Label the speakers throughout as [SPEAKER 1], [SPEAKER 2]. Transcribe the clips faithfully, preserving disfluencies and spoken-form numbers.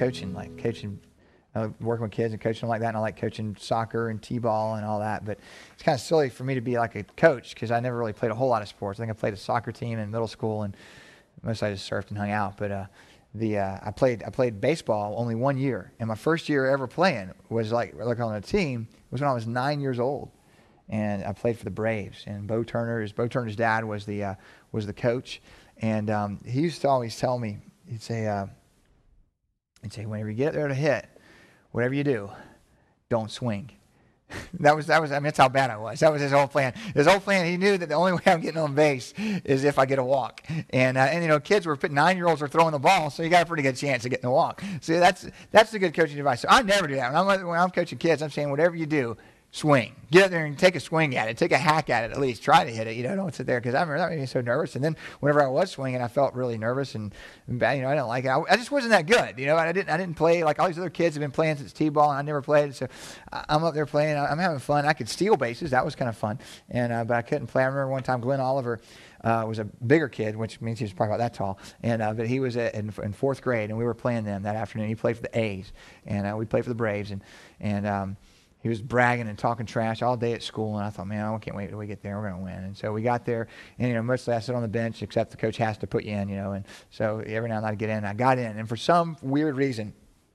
[SPEAKER 1] coaching, like coaching, uh, working with kids and coaching them like that. And I like coaching soccer and t-ball and all that. But it's kind of silly for me to be like a coach because I never really played a whole lot of sports. I think I played a soccer team in middle school, and mostly I just surfed and hung out. But uh, the uh, I played I played baseball only one year, and my first year ever playing was like like on a team was when I was nine years old, and I played for the Braves. And Bo Turner, Bo Turner's dad was the uh, was the coach, and um, he used to always tell me, he'd say, uh, he'd say, whenever you get there to hit, whatever you do, don't swing. That was, that was, I mean, that's how bad I was. That was his whole plan. His whole plan, he knew that the only way I'm getting on base is if I get a walk. And, uh, and you know, kids were, nine-year-olds were throwing the ball, so you got a pretty good chance of getting a walk. So that's, that's the good coaching advice. So I never do that. When I'm, when I'm coaching kids, I'm saying whatever you do, swing. Get out there and take a swing at it. Take a hack at it at least. Try to hit it. You know, don't sit there because I remember that made me so nervous. And then whenever I was swinging, I felt really nervous and, and bad. You know, I didn't like it. I, I just wasn't that good. You know, I didn't I didn't play like all these other kids have been playing since t-ball, and I never played. So I, I'm up there playing. I'm having fun. I could steal bases. That was kind of fun. And uh, but I couldn't play. I remember one time Glenn Oliver uh, was a bigger kid, which means he was probably about that tall. And uh, but he was at, in, in fourth grade, and we were playing them that afternoon. He played for the A's, and uh, we played for the Braves, and and. Um, He was bragging and talking trash all day at school, and I thought, man, I can't wait till we get there. We're going to win. And so we got there, and, you know, mostly I sit on the bench, except the coach has to put you in, you know. And so every now and then I'd get in. I got in, and for some weird reason,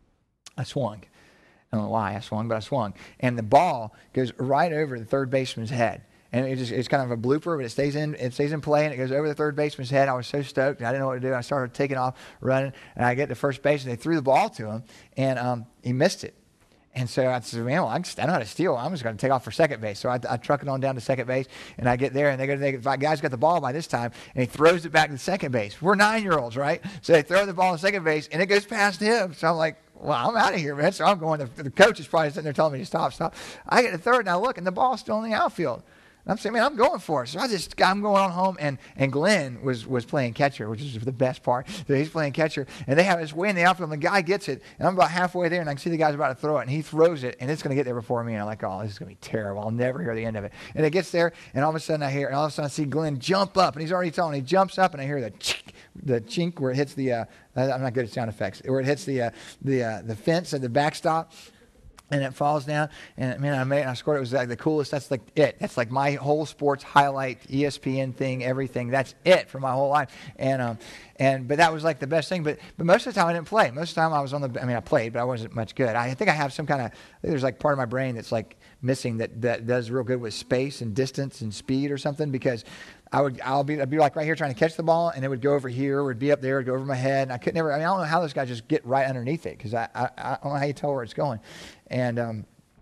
[SPEAKER 1] I swung. I don't know why I swung, but I swung. And the ball goes right over the third baseman's head. And it just, it's kind of a blooper, but it stays in it stays in play, and it goes over the third baseman's head. I was so stoked, and I didn't know what to do. I started taking off, running, and I get to first base, and they threw the ball to him, and um, he missed it. And so I said, man, well, I, just, I know how to steal. I'm just going to take off for second base. So I, I truck it on down to second base, and I get there, and they go, they, the guy's got the ball by this time, and he throws it back to second base. We're nine-year-olds, right? So they throw the ball to second base, and it goes past him. So I'm like, well, I'm out of here, man. So I'm going. The, the coach is probably sitting there telling me to stop, stop. I get to third, and I look, and the ball's still in the outfield. I'm saying, man, I'm going for it. So I just, I'm going on home, and, and Glenn was, was playing catcher, which is the best part. So he's playing catcher, and they have his way in the outfield, and the guy gets it, and I'm about halfway there, and I can see the guy's about to throw it, and he throws it, and it's going to get there before me, and I'm like, oh, this is going to be terrible. I'll never hear the end of it. And it gets there, and all of a sudden I hear, and all of a sudden I see Glenn jump up, and he's already tall, and he jumps up, and I hear the chink, the chink where it hits the, uh, I'm not good at sound effects, where it hits the, uh, the, uh, the fence at the backstop. And it falls down, and man, I made, I scored. It was like the coolest. That's like it. That's like my whole sports highlight, E S P N thing, everything. That's it for my whole life. And um, and but that was like the best thing. But but most of the time I didn't play. Most of the time I was on the. I mean, I played, but I wasn't much good. I think I have some kind of. There's like part of my brain that's like missing that that does real good with space and distance and speed or something, because I would I'll be I'd be like right here trying to catch the ball, and it would go over here, or it'd be up there, it'd go over my head, and I could never. I mean, I don't know how those guys just get right underneath it, because I, I I don't know how you tell where it's going. And um,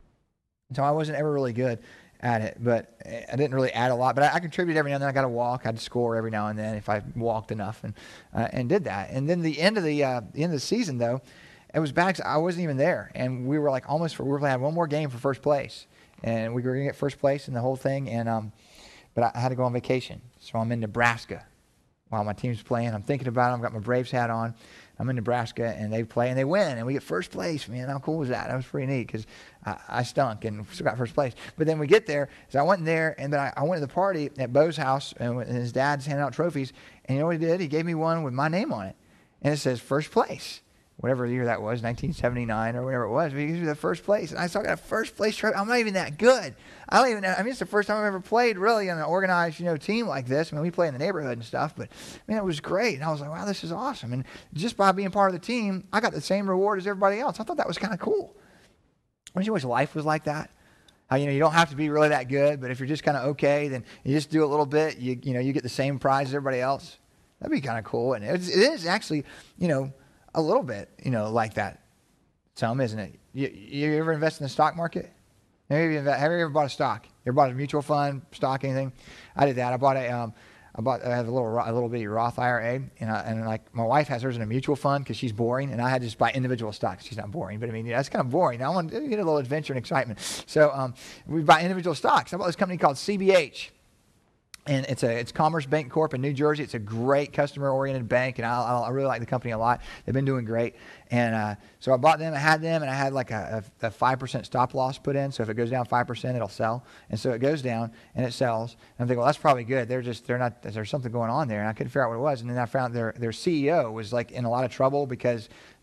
[SPEAKER 1] so I wasn't ever really good at it, but I didn't really add a lot. But I, I contributed every now and then. I got to walk. I'd score every now and then if I walked enough, and uh, and did that. And then the end of the uh, the end of the season, though, it was bad 'cause I wasn't even there, and we were like almost for, we were going to have one more game for first place, and we were going to get first place in the whole thing. And um, but I, I had to go on vacation, so I'm in Nebraska while my team's playing. I'm thinking about it. I've got my Braves hat on. I'm in Nebraska, and they play, and they win, and we get first place. Man, how cool was that? That was pretty neat, because I, I stunk and still got first place. But then we get there, so I went in there, and then I, I went to the party at Bo's house, and, and his dad's handing out trophies. And you know what he did? He gave me one with my name on it, and it says first place. Whatever year that was, nineteen seventy-nine or whatever it was, but he gives me the first place. And I still got a first place trophy. I'm not even that good. I don't even know. I mean, it's the first time I've ever played really on an organized, you know, team like this. I mean, we play in the neighborhood and stuff, but man, it was great. And I was like, wow, this is awesome. And just by being part of the team, I got the same reward as everybody else. I thought that was kind of cool. Don't you wish life was like that? How, you know, you don't have to be really that good, but if you're just kind of okay, then you just do a little bit, you you know, you get the same prize as everybody else. That'd be kind of cool. And it is actually, you know, a little bit, you know, like that. Some, isn't it? You, you ever invest in the stock market? Have you, invest, have you ever bought a stock? You ever bought a mutual fund, stock, anything? I did that. I bought a, um, I bought, I have a little, a little bitty Roth I R A, and I, and like my wife has hers in a mutual fund because she's boring, and I had to just buy individual stocks. She's not boring, but I mean, yeah, that's kind of boring. I want to get a little adventure and excitement. So um, we buy individual stocks. I bought this company called C B H. And it's a it's Commerce Bank Corp in New Jersey. It's a great customer-oriented bank, and I, I really like the company a lot. They've been doing great. And uh, so I bought them, I had them, and I had like a, a, a five percent stop loss put in. So if it goes down five percent, it'll sell. And so it goes down, and it sells. And I'm thinking, well, that's probably good. They're just, they're not, there's something going on there. And I couldn't figure out what it was. And then I found their, their C E O was like in a lot of trouble because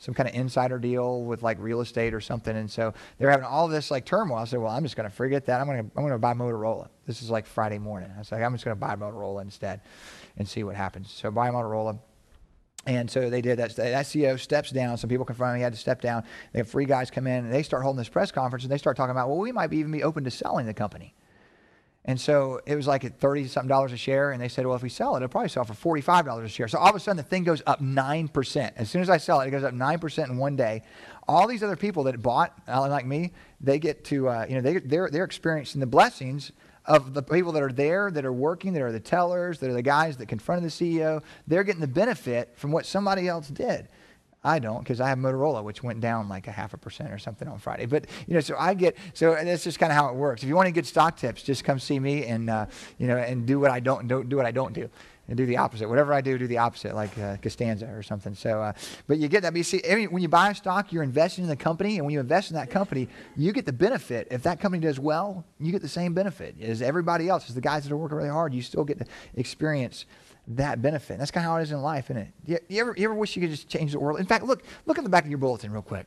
[SPEAKER 1] some kind of insider deal with like real estate or something. And so they're having all this like turmoil. I said, well, I'm just going to forget that. I'm going to I'm going to buy Motorola. This is like Friday morning. I was like, I'm just going to buy Motorola instead and see what happens. So buy Motorola. And so they did that. That C E O steps down. Some people confront him. He had to step down. They have three guys come in, and they start holding this press conference, and they start talking about, well, we might be even be open to selling the company. And so it was like at thirty-something dollars a share, and they said, well, if we sell it, it'll probably sell for forty-five dollars a share. So all of a sudden, the thing goes up nine percent. As soon as I sell it, it goes up nine percent in one day. All these other people that bought, like me, they get to, uh, you know, they, they're, they're experiencing the blessings of the people that are there, that are working, that are the tellers, that are the guys that confronted the C E O. They're getting the benefit from what somebody else did. I don't, because I have Motorola, which went down like a half a percent or something on Friday. But, you know, so I get, so that's just kind of how it works. If you want any good stock tips, just come see me and, uh, you know, and do what I don't, don't do what I don't do. And do the opposite. Whatever I do, do the opposite, like uh, Costanza or something. So, uh, but you get that. But you see, every, when you buy a stock, you're investing in the company. And when you invest in that company, you get the benefit. If that company does well, you get the same benefit as everybody else. As the guys that are working really hard, you still get to experience that benefit. That's kind of how it is in life, isn't it? You, you, ever, you ever wish you could just change the world? In fact, look, look at the back of your bulletin real quick.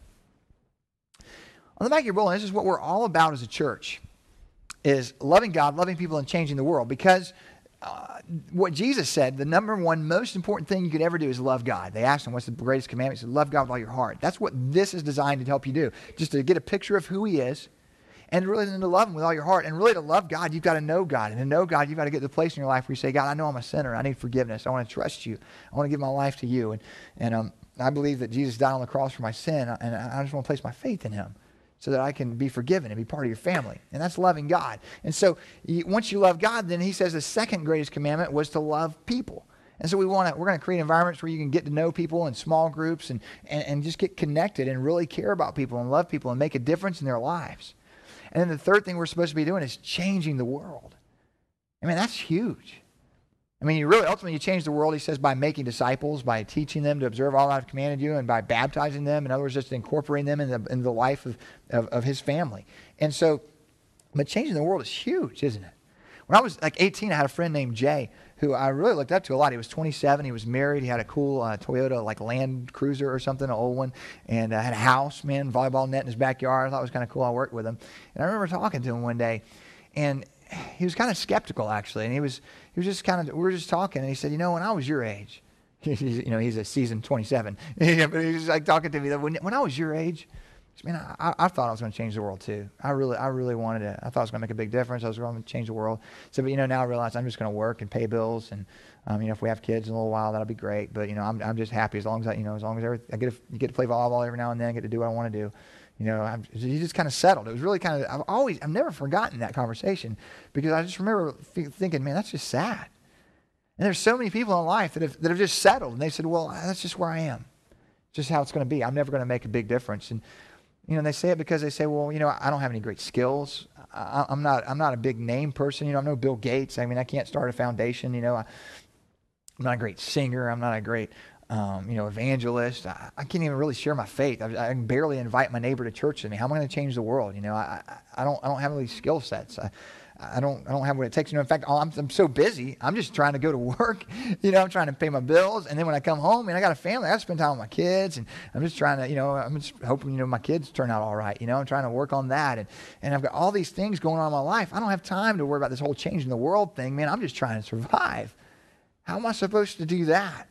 [SPEAKER 1] On the back of your bulletin, this is what we're all about as a church, is loving God, loving people, and changing the world. Because uh, what Jesus said, the number one most important thing you could ever do is love God. They asked him, what's the greatest commandment? He said, love God with all your heart. That's what this is designed to help you do, just to get a picture of who he is, and really then to love him with all your heart. And really to love God, you've got to know God. And to know God, you've got to get to the place in your life where you say, God, I know I'm a sinner. I need forgiveness. I want to trust you. I want to give my life to you. And, and um, I believe that Jesus died on the cross for my sin, and I just want to place my faith in him so that I can be forgiven and be part of your family. And that's loving God. And so you, once you love God, then he says the second greatest commandment was to love people. And so we want to, we're going to create environments where you can get to know people in small groups and, and, and just get connected and really care about people and love people and make a difference in their lives. And then the third thing we're supposed to be doing is changing the world. I mean, that's huge. I mean, you really, ultimately, you change the world, he says, by making disciples, by teaching them to observe all I've commanded you, and by baptizing them. In other words, just incorporating them in the, in the life of, of, of his family. And so, but changing the world is huge, isn't it? When I was like eighteen, I had a friend named Jay who I really looked up to a lot. He was twenty-seven. He was married. He had a cool uh, Toyota like Land Cruiser or something, an old one, and uh, had a house, man, volleyball net in his backyard. I thought it was kind of cool. I worked with him. And I remember talking to him one day, and he was kind of skeptical, actually. And he was he was just kind of, we were just talking, and he said, you know, when I was your age, you know, he's a seasoned twenty-seven, but he was like talking to me, that when, when I was your age, man, I, I thought I was going to change the world too. I really, I really wanted to. I thought I was going to make a big difference. I was going to change the world. So, but you know, now I realize I'm just going to work and pay bills, and um, you know, if we have kids in a little while, that'll be great. But you know, I'm, I'm just happy as long as I, you know, as long as every, I get to, you get to play volleyball every now and then, I get to do what I want to do. You know, I'm, he just kind of settled. It was really kind of. I've always, I've never forgotten that conversation because I just remember th- thinking, man, that's just sad. And there's so many people in life that have that have just settled, and they said, well, that's just where I am, just how it's going to be. I'm never going to make a big difference. And you know, they say it because they say, well, you know, I don't have any great skills. I, I'm not I'm not a big name person. You know, I'm no Bill Gates. I mean, I can't start a foundation. You know, I, I'm not a great singer. I'm not a great, um, you know, evangelist. I, I can't even really share my faith. I, I can barely invite my neighbor to church with me. How am I going to change the world? You know, I, I, I don't I don't have any skill sets. I, I don't I don't have what it takes. You know, in fact, I'm, I'm so busy. I'm just trying to go to work. You know, I'm trying to pay my bills, and then when I come home, and I got a family, I got to spend time with my kids, and I'm just trying to, you know, I'm just hoping, you know, my kids turn out all right. You know, I'm trying to work on that, and and I've got all these things going on in my life. I don't have time to worry about this whole changing the world thing, man. I'm just trying to survive. How am I supposed to do that?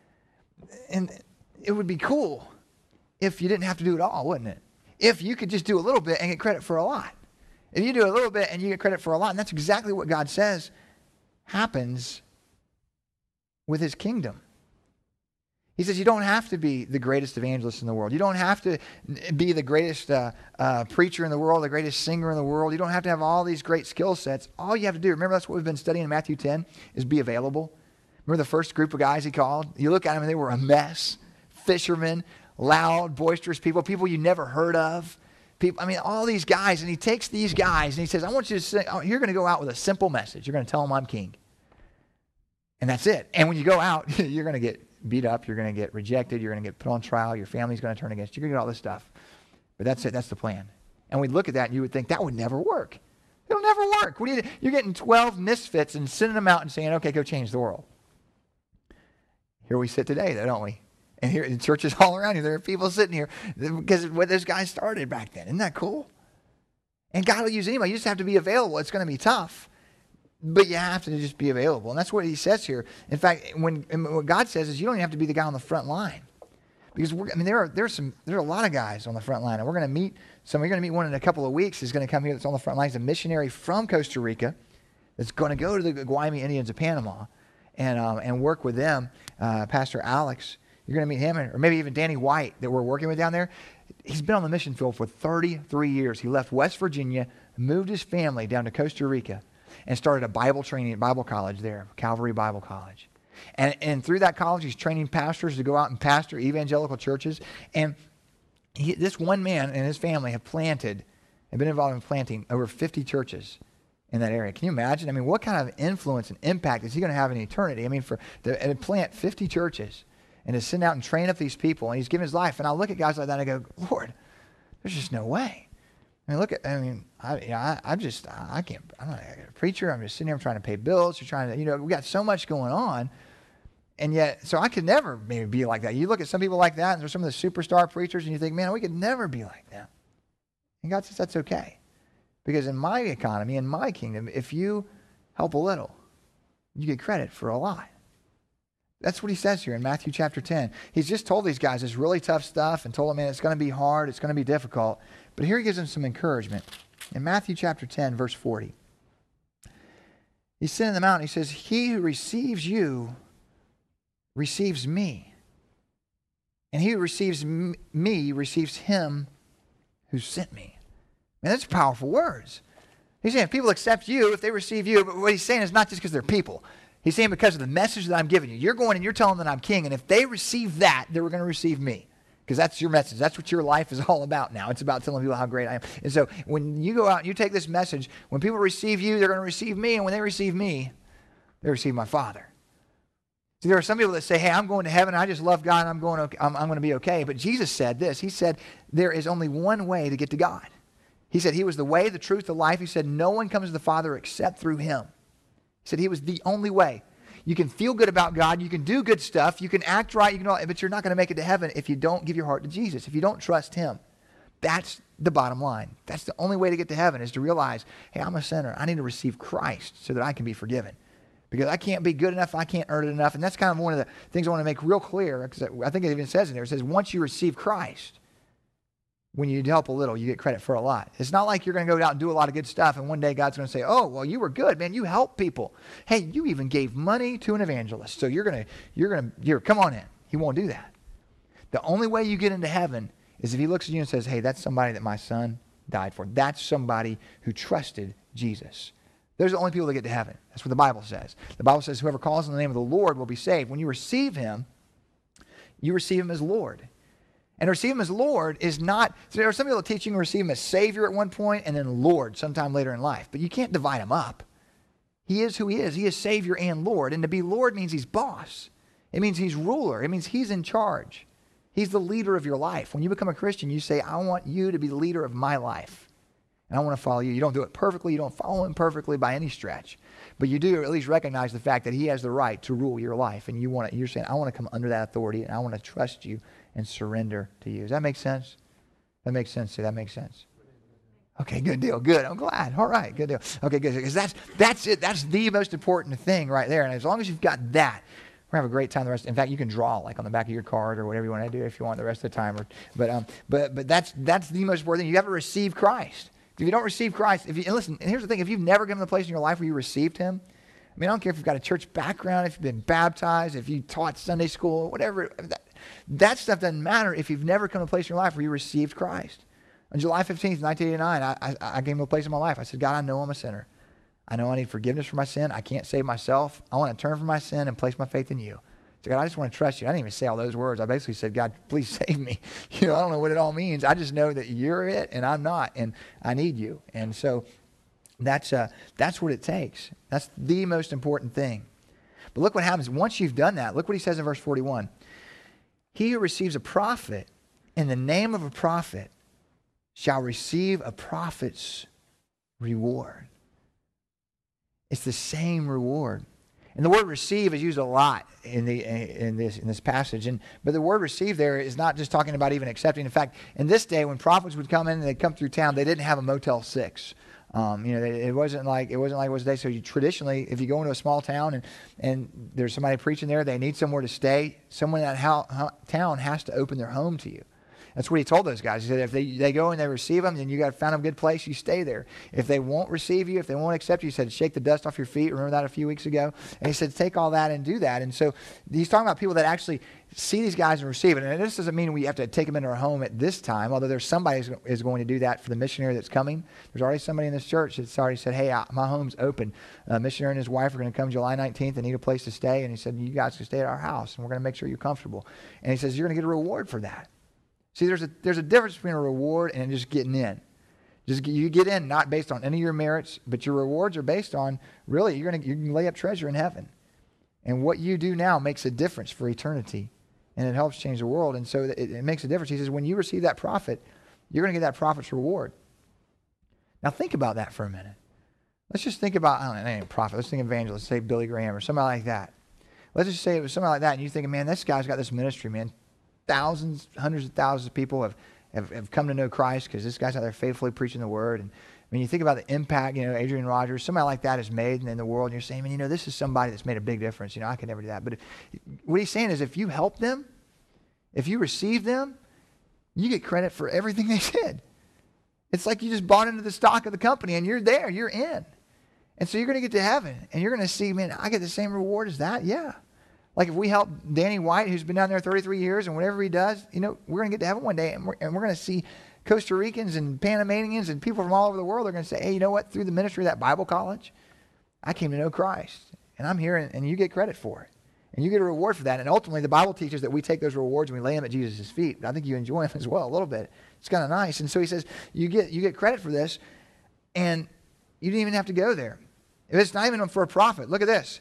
[SPEAKER 1] And it would be cool if you didn't have to do it all, wouldn't it? If you could just do a little bit and get credit for a lot. If you do a little bit and you get credit for a lot, and that's exactly what God says happens with his kingdom. He says you don't have to be the greatest evangelist in the world. You don't have to be the greatest uh, uh, preacher in the world, the greatest singer in the world. You don't have to have all these great skill sets. All you have to do, remember that's what we've been studying in Matthew ten, is be available. Remember the first group of guys he called? You look at them and they were a mess. Fishermen, loud, boisterous people, people you never heard of. People, I mean, all these guys, and he takes these guys and he says, I want you to say, oh, you're going to go out with a simple message. You're going to tell them I'm king. And that's it. And when you go out, you're going to get beat up. You're going to get rejected. You're going to get put on trial. Your family's going to turn against you. You're going to get all this stuff. But that's it. That's the plan. And we'd look at that and you would think that would never work. It'll never work. What do you, you're getting twelve misfits and sending them out and saying, okay, go change the world. Here we sit today, though, don't we? And here, in churches all around here, there are people sitting here because what those guys started back then. Isn't that cool? And God will use anybody. You just have to be available. It's going to be tough, but you have to just be available. And that's what he says here. In fact, when what God says is you don't even have to be the guy on the front line. Because, we're, I mean, there are there's some there are a lot of guys on the front line. And we're going to meet some. We're going to meet one in a couple of weeks. He's going to come here that's on the front line. He's a missionary from Costa Rica that's going to go to the Guaymi Indians of Panama and, um, and work with them. Uh, Pastor Alex. You're going to meet him, or maybe even Danny White that we're working with down there. He's been on the mission field for thirty-three years. He left West Virginia, moved his family down to Costa Rica, and started a Bible training, Bible college there, Calvary Bible College. And, and through that college, he's training pastors to go out and pastor evangelical churches. And he, this one man and his family have planted, have been involved in planting over fifty churches in that area. Can you imagine? I mean, what kind of influence and impact is he going to have in eternity? I mean, for to, to plant fifty churches and to send out and train up these people, and he's given his life. And I look at guys like that and I go, Lord, there's just no way. I mean, look at, I mean, I, you know, I, I'm just, I can't, I'm not a preacher. I'm just sitting here trying to pay bills. You're trying to, you know, we got so much going on. And yet, so I could never maybe be like that. You look at some people like that, and there's some of the superstar preachers, and you think, man, we could never be like that. And God says that's okay. Because in my economy, in my kingdom, if you help a little, you get credit for a lot. That's what he says here in Matthew chapter ten. He's just told these guys this really tough stuff and told them, man, it's going to be hard, it's going to be difficult. But here he gives them some encouragement. In Matthew chapter ten, verse forty, he's sending them out, and he says, he who receives you receives me. And he who receives m- me receives him who sent me. Man, that's powerful words. He's saying if people accept you, if they receive you, but what he's saying is not just because they're people. He's saying because of the message that I'm giving you. You're going and you're telling them that I'm king, and if they receive that, they're going to receive me. Because that's your message. That's what your life is all about now. It's about telling people how great I am. And so when you go out and you take this message, when people receive you, they're going to receive me, and when they receive me, they receive my Father. See, there are some people that say, hey, I'm going to heaven, I just love God, and I'm going to, I'm, I'm going to be okay. But Jesus said this. He said, there is only one way to get to God. He said he was the way, the truth, the life. He said no one comes to the Father except through him. He said he was the only way. You can feel good about God. You can do good stuff. You can act right. You can, all, but you're not going to make it to heaven if you don't give your heart to Jesus, if you don't trust him. That's the bottom line. That's the only way to get to heaven is to realize, hey, I'm a sinner. I need to receive Christ so that I can be forgiven. Because I can't be good enough. I can't earn it enough. And that's kind of one of the things I want to make real clear. Because I think it even says in there, it says once you receive Christ, when you help a little, you get credit for a lot. It's not like you're going to go out and do a lot of good stuff and one day God's going to say, oh, well, you were good, man. You helped people. Hey, you even gave money to an evangelist. So you're going to, you're going to, you're, come on in. He won't do that. The only way you get into heaven is if he looks at you and says, hey, that's somebody that my son died for. That's somebody who trusted Jesus. Those are the only people that get to heaven. That's what the Bible says. The Bible says whoever calls on the name of the Lord will be saved. When you receive him, you receive him as Lord. And to receive him as Lord is not, so there are some people that teach you to receive him as Savior at one point and then Lord sometime later in life. But you can't divide him up. He is who he is. He is Savior and Lord. And to be Lord means he's boss. It means he's ruler. It means he's in charge. He's the leader of your life. When you become a Christian, you say, I want you to be the leader of my life. And I want to follow you. You don't do it perfectly. You don't follow him perfectly by any stretch. But you do at least recognize the fact that he has the right to rule your life. And you want to, you're saying, I want to come under that authority and I want to trust you and surrender to you. Does that make sense? That makes sense. That makes sense. Okay, good deal. Good. I'm glad. All right, good deal. Okay, good. Because that's that's it. That's the most important thing right there. And as long as you've got that, we're gonna have a great time the rest. In fact, you can draw like on the back of your card or whatever you want to do if you want the rest of the time. Or, but um, but but that's that's the most important thing. You have to receive Christ. If you don't receive Christ, if you and listen, and here's the thing: if you've never given the place in your life where you received Him, I mean, I don't care if you've got a church background, if you've been baptized, if you taught Sunday school, whatever. That, that stuff doesn't matter if you've never come to a place in your life where you received Christ. On July fifteenth, nineteen eighty-nine, I, I, I came to a place in my life. I said, God, I know I'm a sinner. I know I need forgiveness for my sin. I can't save myself. I want to turn from my sin and place my faith in you. So God, I just want to trust you. I didn't even say all those words. I basically said, God, please save me. You know, I don't know what it all means. I just know that you're it and I'm not, and I need you. And so that's uh, that's what it takes. That's the most important thing. But look what happens. Once you've done that, look what he says in verse forty-one. He who receives a prophet in the name of a prophet shall receive a prophet's reward. It's the same reward. And the word receive is used a lot in the in this in this passage. And but the word receive there is not just talking about even accepting. In fact, in this day when prophets would come in and they'd come through town, they didn't have a Motel six. Um, you know, it wasn't like it wasn't like it was today. So you, traditionally, if you go into a small town and, and there's somebody preaching there, they need somewhere to stay. Someone in that ho- ho- town has to open their home to you. That's what he told those guys. He said, if they, they go and they receive them, then you got to find a good place, you stay there. If they won't receive you, if they won't accept you, he said, shake the dust off your feet. Remember that a few weeks ago? And he said, take all that and do that. And so he's talking about people that actually see these guys and receive it. And this doesn't mean we have to take them into our home at this time, although there's somebody who is going to do that for the missionary that's coming. There's already somebody in this church that's already said, hey, I, my home's open. A missionary and his wife are going to come July nineteenth and need a place to stay. And he said, you guys can stay at our house, and we're going to make sure you're comfortable. And he says, you're going to get a reward for that. See, there's a there's a difference between a reward and just getting in. Just you get in not based on any of your merits, but your rewards are based on really you're gonna you can lay up treasure in heaven, and what you do now makes a difference for eternity, and it helps change the world. And so it, it makes a difference. He says when you receive that profit, you're gonna get that profit's reward. Now think about that for a minute. Let's just think about I don't know any prophet. Let's think evangelist, say Billy Graham or somebody like that. Let's just say it was somebody like that, and you think, man, this guy's got this ministry, man. Thousands, hundreds of thousands of people have, have, have come to know Christ because this guy's out there faithfully preaching the word. And when you think about the impact, you know, Adrian Rogers, somebody like that has made in the world, and you're saying, man, you know, this is somebody that's made a big difference. You know, I could never do that. But if, what he's saying is if you help them, if you receive them, you get credit for everything they did. It's like you just bought into the stock of the company, and you're there, you're in. And so you're going to get to heaven, and you're going to see, man, I get the same reward as that? Yeah. Like if we help Danny White, who's been down there thirty-three years, and whatever he does, you know, we're going to get to heaven one day, and we're, and we're going to see Costa Ricans and Panamanians and people from all over the world are going to say, hey, you know what? Through the ministry of that Bible college, I came to know Christ, and I'm here, and, and you get credit for it. And you get a reward for that. And ultimately, the Bible teaches that we take those rewards and we lay them at Jesus' feet. But I think you enjoy them as well a little bit. It's kind of nice. And so he says, you get you get credit for this, and you didn't even have to go there. If it's not even for a profit, look at this.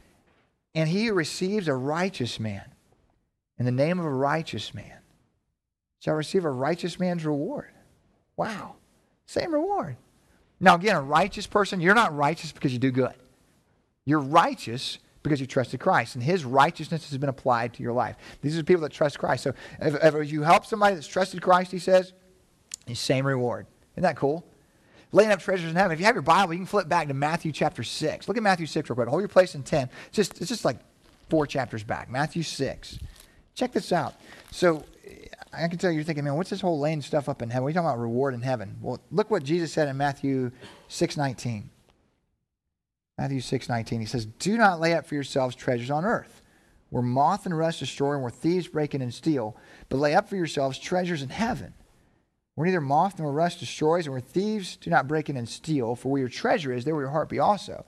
[SPEAKER 1] And he who receives a righteous man, in the name of a righteous man, shall receive a righteous man's reward. Wow. Same reward. Now again, a righteous person, you're not righteous because you do good. You're righteous because you trusted Christ, and his righteousness has been applied to your life. These are people that trust Christ. So if, if you help somebody that's trusted Christ, he says, same reward. Isn't that cool? Laying up treasures in heaven. If you have your Bible, you can flip back to Matthew chapter six. Look at Matthew six real quick. Hold your place in ten. It's just, it's just like four chapters back. Matthew six. Check this out. So I can tell you, you're thinking, man, what's this whole laying stuff up in heaven? We're talking about reward in heaven. Well, look what Jesus said in Matthew six nineteen. Matthew six nineteen. He says, do not lay up for yourselves treasures on earth, where moth and rust destroy and where thieves break in and steal, but lay up for yourselves treasures in heaven, where neither moth nor rust destroys, and where thieves do not break in and steal. For where your treasure is, there will your heart be also.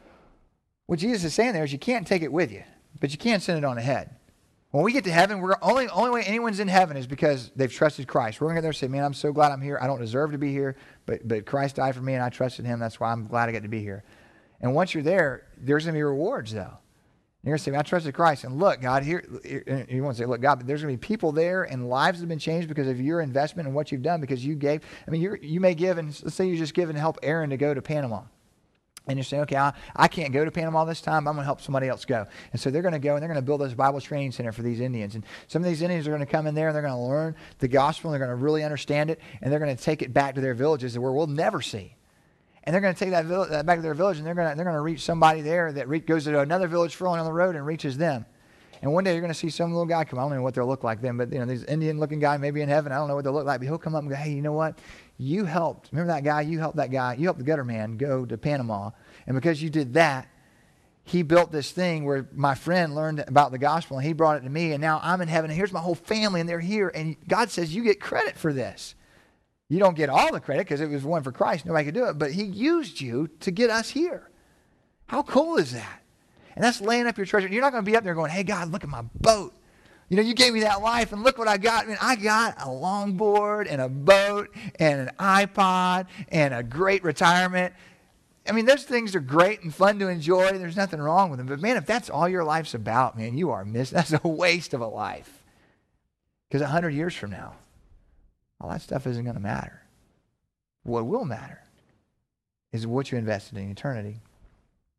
[SPEAKER 1] What Jesus is saying there is you can't take it with you, but you can send it on ahead. When we get to heaven, we're only only way anyone's in heaven is because they've trusted Christ. We're going to get there and say, man, I'm so glad I'm here. I don't deserve to be here, but, but Christ died for me, and I trusted him. That's why I'm glad I get to be here. And once you're there, there's going to be rewards, though. You're going to say, I trusted Christ. And look, God, here, you won't say, look, God, but there's going to be people there and lives that have been changed because of your investment and what you've done, because you gave. I mean, you're, you may give, and let's say you just give and help Aaron to go to Panama. And you're saying, okay, I, I can't go to Panama this time. I'm going to help somebody else go. And so they're going to go, and they're going to build this Bible training center for these Indians. And some of these Indians are going to come in there, and they're going to learn the gospel, and they're going to really understand it, and they're going to take it back to their villages where we'll never see. And they're going to take that, vill- that back to their village, and they're going to they're going to reach somebody there that re- goes to another village further on the road and reaches them. And one day you're going to see some little guy come. I don't know what they'll look like then, but you know, this Indian-looking guy maybe in heaven. I don't know what they'll look like, but he'll come up and go, "Hey, you know what? You helped. Remember that guy? You helped that guy. You helped the gutter man go to Panama, and because you did that, he built this thing where my friend learned about the gospel, and he brought it to me, and now I'm in heaven, and here's my whole family, and they're here, and God says you get credit for this." You don't get all the credit because it was one for Christ. Nobody could do it. But he used you to get us here. How cool is that? And that's laying up your treasure. You're not going to be up there going, hey, God, look at my boat. You know, you gave me that life, and look what I got. I mean, I got a longboard and a boat and an iPod and a great retirement. I mean, those things are great and fun to enjoy. There's nothing wrong with them. But, man, if that's all your life's about, man, you are missing. That's a waste of a life. Because a hundred years from now, all that stuff isn't going to matter. What will matter is what you invested in eternity.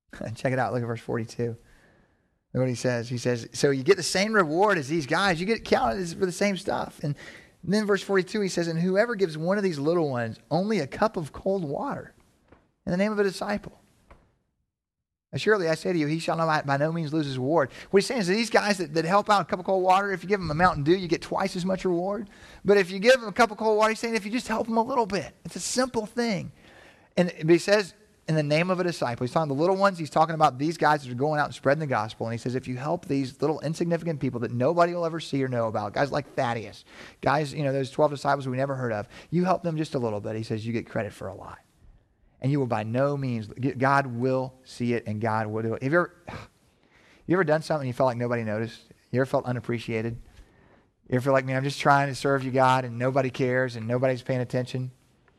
[SPEAKER 1] Check it out. Look at verse forty-two. Look what he says. He says, so you get the same reward as these guys. You get counted for the same stuff. And then verse forty-two, he says, and whoever gives one of these little ones only a cup of cold water in the name of a disciple, surely I say to you, he shall not by no means lose his reward. What he's saying is that these guys that, that help out a cup of cold water, if you give them a Mountain Dew, you get twice as much reward. But if you give them a cup of cold water, he's saying if you just help them a little bit, it's a simple thing. And he says, in the name of a disciple, he's talking the little ones, he's talking about these guys that are going out and spreading the gospel. And he says, if you help these little insignificant people that nobody will ever see or know about, guys like Thaddeus, guys, you know, those twelve disciples we never heard of, you help them just a little bit. He says, you get credit for a lot. And you will by no means, God will see it and God will do it. Have you ever, you ever done something you felt like nobody noticed? You ever felt unappreciated? You ever feel like, man, I'm just trying to serve you, God, and nobody cares and nobody's paying attention?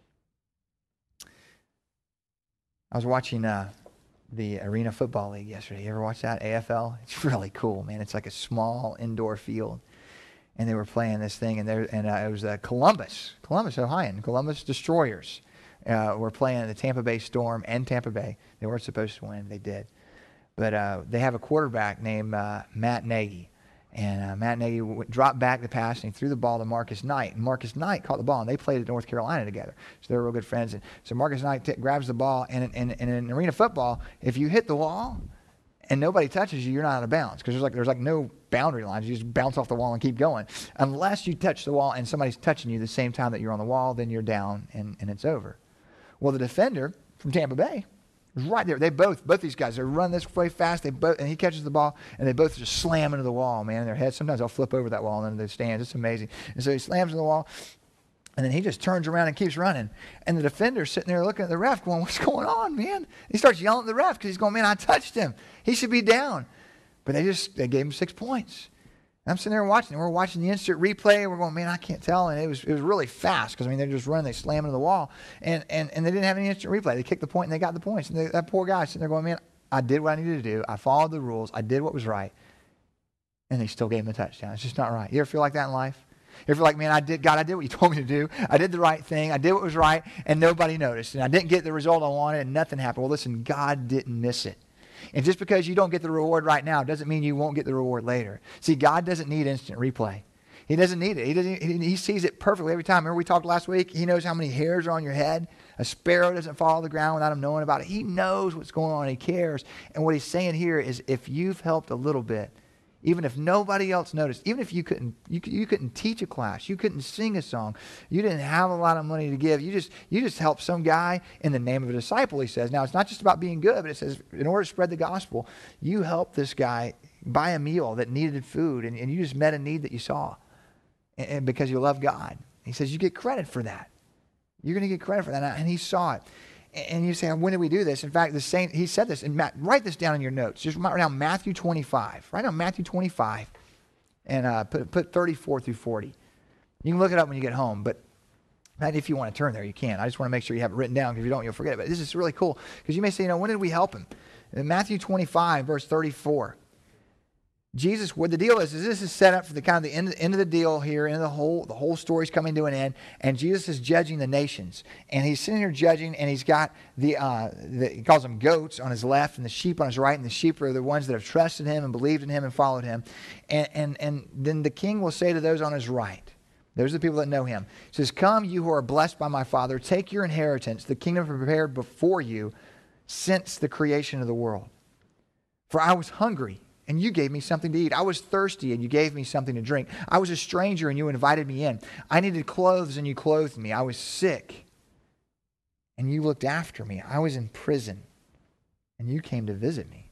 [SPEAKER 1] I was watching uh, the Arena Football League yesterday. You ever watch that? A F L? It's really cool, man. It's like a small indoor field. And they were playing this thing, and, there, and uh, it was uh, Columbus, Columbus, Ohio, Columbus Destroyers. Uh, were playing the Tampa Bay Storm and Tampa Bay. They weren't supposed to win. They did. But uh, they have a quarterback named uh, Matt Nagy. And uh, Matt Nagy w- dropped back the pass, and he threw the ball to Marcus Knight. And Marcus Knight caught the ball, and they played at North Carolina together. So they were real good friends. And so Marcus Knight t- grabs the ball, and, and, and in arena football, if you hit the wall and nobody touches you, you're not out of bounds. Because there's like, there's like no boundary lines. You just bounce off the wall and keep going. Unless you touch the wall and somebody's touching you the same time that you're on the wall, then you're down, and, and it's over. Well, the defender from Tampa Bay was right there. They both, both these guys, they run this way fast. They both, and he catches the ball, and they both just slam into the wall, man, in their heads. Sometimes they'll flip over that wall into the stands. It's amazing. And so he slams in the wall, and then he just turns around and keeps running. And the defender's sitting there looking at the ref going, what's going on, man? He starts yelling at the ref because he's going, man, I touched him. He should be down. But they just, they gave him six points. I'm sitting there watching, and we're watching the instant replay, and we're going, man, I can't tell. And it was it was really fast because, I mean, they're just running, they slam into the wall, and, and, and they didn't have any instant replay. They kicked the point, and they got the points. And they, that poor guy sitting there going, man, I did what I needed to do. I followed the rules. I did what was right. And they still gave him the touchdown. It's just not right. You ever feel like that in life? You ever feel like, man, I did, God, I did what you told me to do. I did the right thing. I did what was right, and nobody noticed. And I didn't get the result I wanted, and nothing happened. Well, listen, God didn't miss it. And just because you don't get the reward right now doesn't mean you won't get the reward later. See, God doesn't need instant replay. He doesn't need it. He doesn't. He sees it perfectly every time. Remember we talked last week? He knows how many hairs are on your head. A sparrow doesn't fall to the ground without him knowing about it. He knows what's going on. He cares. And what he's saying here is if you've helped a little bit, even if nobody else noticed, even if you couldn't, you, you couldn't teach a class, you couldn't sing a song, you didn't have a lot of money to give, you just you just helped some guy in the name of a disciple, he says. Now, it's not just about being good, but it says in order to spread the gospel, you helped this guy buy a meal that needed food, and, and you just met a need that you saw, and, and because you love God. He says you get credit for that. You're going to get credit for that, and he saw it. And you say, when did we do this? In fact, the saint, he said this, and Matt, write this down in your notes. Just write down Matthew twenty-five. Write down Matthew twenty-five and uh, put, put thirty-four through forty. You can look it up when you get home, but if you want to turn there, you can. I just want to make sure you have it written down, because if you don't, you'll forget it. But this is really cool, because you may say, you know, when did we help him? In Matthew twenty-five, verse thirty-four. Jesus, what the deal is, is this is set up for the kind of the end, end of the deal here, end of the whole, the whole story's coming to an end, and Jesus is judging the nations. And he's sitting here judging, and he's got the, uh, the, he calls them goats on his left, and the sheep on his right, and the sheep are the ones that have trusted him and believed in him and followed him. And, and, and then the king will say to those on his right, those are the people that know him, he says, come, you who are blessed by my Father, take your inheritance, the kingdom prepared before you since the creation of the world. For I was hungry, and you gave me something to eat. I was thirsty, and you gave me something to drink. I was a stranger, and you invited me in. I needed clothes, and you clothed me. I was sick, and you looked after me. I was in prison, and you came to visit me.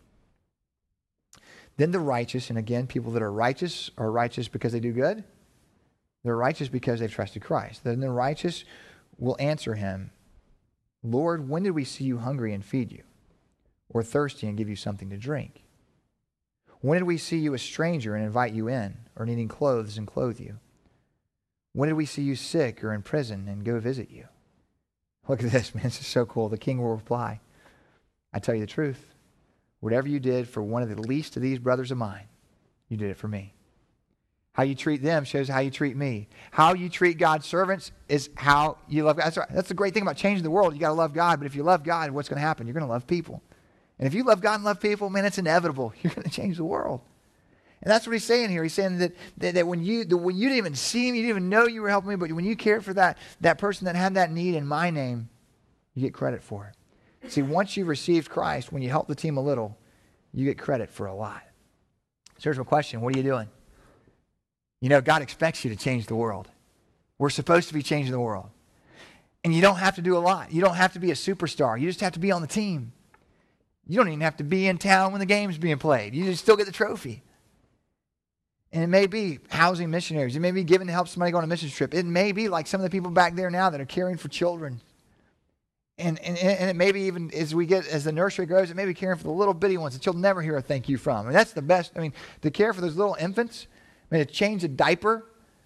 [SPEAKER 1] Then the righteous, and again, people that are righteous are righteous because they do good. They're righteous because they've trusted Christ. Then the righteous will answer him, Lord, when did we see you hungry and feed you, or thirsty and give you something to drink? When did we see you a stranger and invite you in, or needing clothes and clothe you? When did we see you sick or in prison and go visit you? Look at this, man. This is so cool. The king will reply, I tell you the truth. Whatever you did for one of the least of these brothers of mine, you did it for me. How you treat them shows how you treat me. How you treat God's servants is how you love God. That's, right. That's the great thing about changing the world. You got to love God, but if you love God, what's going to happen? You're going to love people. And if you love God and love people, man, it's inevitable. You're going to change the world. And that's what he's saying here. He's saying that, that, that when you the, when you didn't even see him, you didn't even know you were helping me, but when you cared for that, that person that had that need in my name, you get credit for it. See, once you've received Christ, when you help the team a little, you get credit for a lot. So here's my question. What are you doing? You know, God expects you to change the world. We're supposed to be changing the world. And you don't have to do a lot. You don't have to be a superstar. You just have to be on the team. You don't even have to be in town when the game's being played. You just still get the trophy. And it may be housing missionaries. It may be giving to help somebody go on a mission trip. It may be like some of the people back there now that are caring for children. And, and, and it may be even as we get, as the nursery grows, it may be caring for the little bitty ones that you'll never hear a thank you from. And that's the best. I mean, to care for those little infants, I mean, to change a diaper.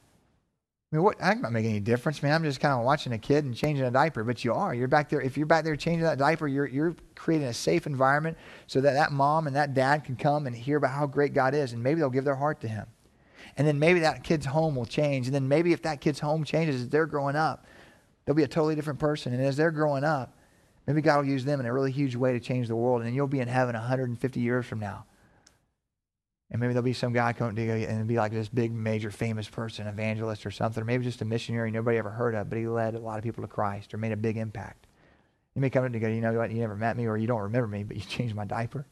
[SPEAKER 1] I mean, what, I'm not making any difference, man. I'm just kind of watching a kid and changing a diaper. But you are. You're back there. If you're back there changing that diaper, you're, you're creating a safe environment so that that mom and that dad can come and hear about how great God is. And maybe they'll give their heart to him. And then maybe that kid's home will change. And then maybe if that kid's home changes as they're growing up, they'll be a totally different person. And as they're growing up, maybe God will use them in a really huge way to change the world. And you'll be in heaven one hundred fifty years from now. And maybe there'll be some guy come to you and be like this big, major, famous person, evangelist or something. Or maybe just a missionary nobody ever heard of, but he led a lot of people to Christ or made a big impact. You may come up and go, you know what, you never met me or you don't remember me, but you changed my diaper.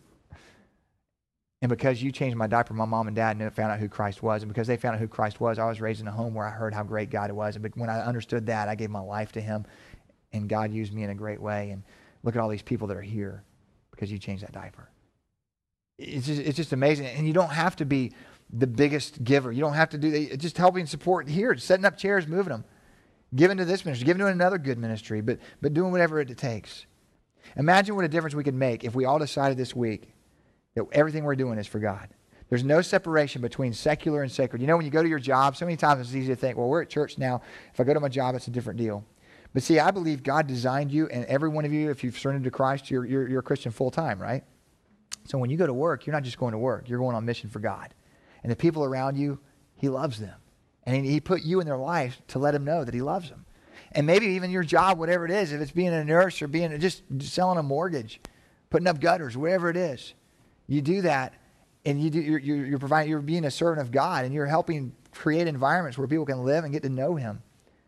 [SPEAKER 1] And because you changed my diaper, my mom and dad knew, found out who Christ was. And because they found out who Christ was, I was raised in a home where I heard how great God was. And when I understood that, I gave my life to him. And God used me in a great way. And look at all these people that are here because you changed that diaper. It's just, it's just amazing. And you don't have to be the biggest giver. You don't have to do that. Just helping support here, setting up chairs, moving them. Giving to this ministry, giving to another good ministry, but, but doing whatever it takes. Imagine what a difference we could make if we all decided this week that everything we're doing is for God. There's no separation between secular and sacred. You know, when you go to your job, so many times it's easy to think, well, we're at church now. If I go to my job, it's a different deal. But see, I believe God designed you, and every one of you, if you've surrendered to Christ, you're, you're, you're a Christian full time, right? So when you go to work, you're not just going to work. You're going on mission for God. And the people around you, he loves them. And he, he put you in their life to let them know that he loves them. And maybe even your job, whatever it is, if it's being a nurse or being just selling a mortgage, putting up gutters, whatever it is, you do that, and you do, you're, you're, you're providing, you're being a servant of God, and you're helping create environments where people can live and get to know him.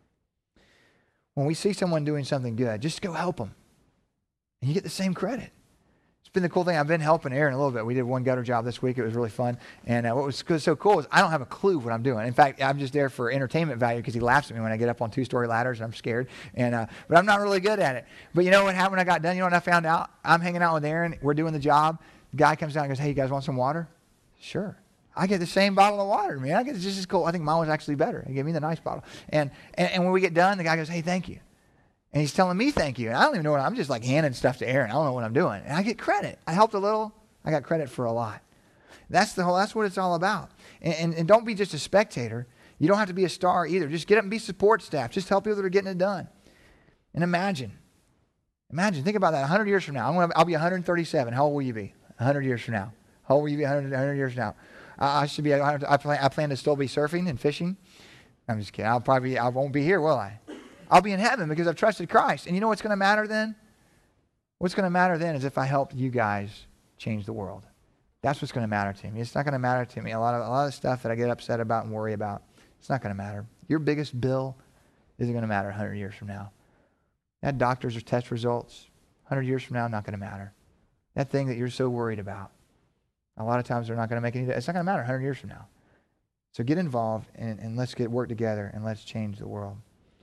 [SPEAKER 1] When we see someone doing something good, just go help them, and you get the same credit. It's been the cool thing. I've been helping Aaron a little bit. We did one gutter job this week. It was really fun. And uh, what was so cool is I don't have a clue what I'm doing. In fact, I'm just there for entertainment value because he laughs at me when I get up on two-story ladders and I'm scared. And uh, but I'm not really good at it. But you know what happened when I got done? You know what I found out? I'm hanging out with Aaron. We're doing the job. The guy comes down and goes, hey, you guys want some water? Sure. I get the same bottle of water, man. I get just as cool. I think mine was actually better. He gave me the nice bottle. And, and, and when we get done, the guy goes, hey, thank you. And he's telling me thank you. And I don't even know what I'm just like handing stuff to Aaron. I don't know what I'm doing. And I get credit. I helped a little. I got credit for a lot. That's the whole, that's what it's all about. And, and, and don't be just a spectator. You don't have to be a star either. Just get up and be support staff. Just help people that are getting it done. And imagine. Imagine. Think about that. one hundred years from now. I'm gonna, I'll be one hundred thirty-seven. How old will you be? one hundred years from now. How old will you be one hundred, one hundred years from now? Uh, I should be, I plan, I plan to still be surfing and fishing. I'm just kidding. I'll probably, I won't be here, will I? I'll be in heaven because I've trusted Christ. And you know what's going to matter then? What's going to matter then is if I help you guys change the world. That's what's going to matter to me. It's not going to matter to me. A lot of a lot of stuff that I get upset about and worry about, it's not going to matter. Your biggest bill isn't going to matter one hundred years from now. That doctor's or test results, one hundred years from now, not going to matter. That thing that you're so worried about, a lot of times they're not going to make any, it's not going to matter one hundred years from now. So get involved and, and let's get work together and let's change the world.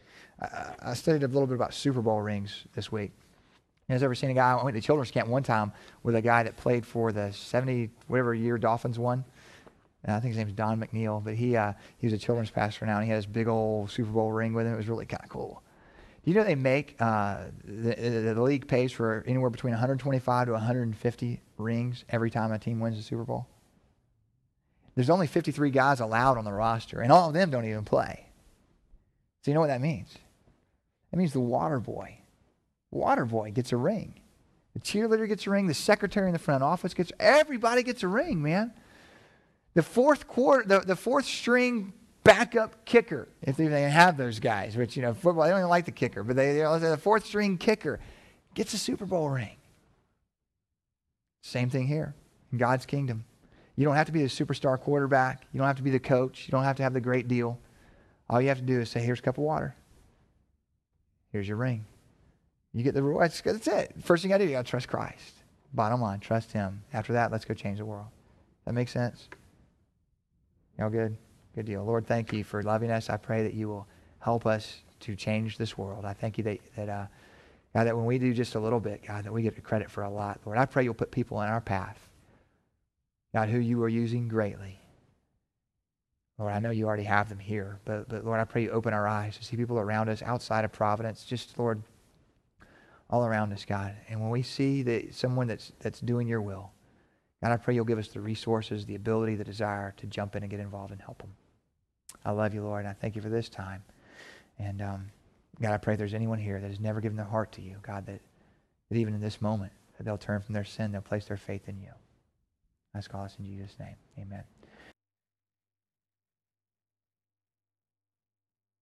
[SPEAKER 1] I, I studied a little bit about Super Bowl rings this week. You guys ever seen a guy? I went to children's camp one time with a guy that played for the seventy whatever year Dolphins won. And I think his name's Don McNeil, but he uh, he was a children's pastor now, and he had this big old Super Bowl ring with him. It was really kind of cool. Do you know they make uh, the, the, the league pays for anywhere between one hundred twenty-five to one hundred fifty rings every time a team wins the Super Bowl? There's only fifty-three guys allowed on the roster, and all of them don't even play. So you know what that means? That means the water boy. Water boy gets a ring. The cheerleader gets a ring. The secretary in the front office gets, everybody gets a ring, man. The fourth quarter, the, the fourth string backup kicker, if they, they have those guys, which, you know, football, they don't even like the kicker, but they, they the fourth string kicker gets a Super Bowl ring. Same thing here in God's kingdom. You don't have to be the superstar quarterback. You don't have to be the coach. You don't have to have the great deal. All you have to do is say, here's a cup of water. Here's your ring. You get the reward. That's, that's it. First thing I do, you got to trust Christ. Bottom line, trust him. After that, let's go change the world. That makes sense? Y'all good? Good deal. Lord, thank you for loving us. I pray that you will help us to change this world. I thank you that, that uh, God, that when we do just a little bit, God, that we get the credit for a lot. Lord, I pray you'll put people in our path, God, who you are using greatly. Lord, I know you already have them here, but, but Lord, I pray you open our eyes to see people around us outside of Providence, just, Lord, all around us, God. And when we see that someone that's that's doing your will, God, I pray you'll give us the resources, the ability, the desire to jump in and get involved and help them. I love you, Lord, and I thank you for this time. And um, God, I pray if there's anyone here that has never given their heart to you, God, that, that even in this moment, that they'll turn from their sin, they'll place their faith in you. I ask all this in Jesus' name. Amen.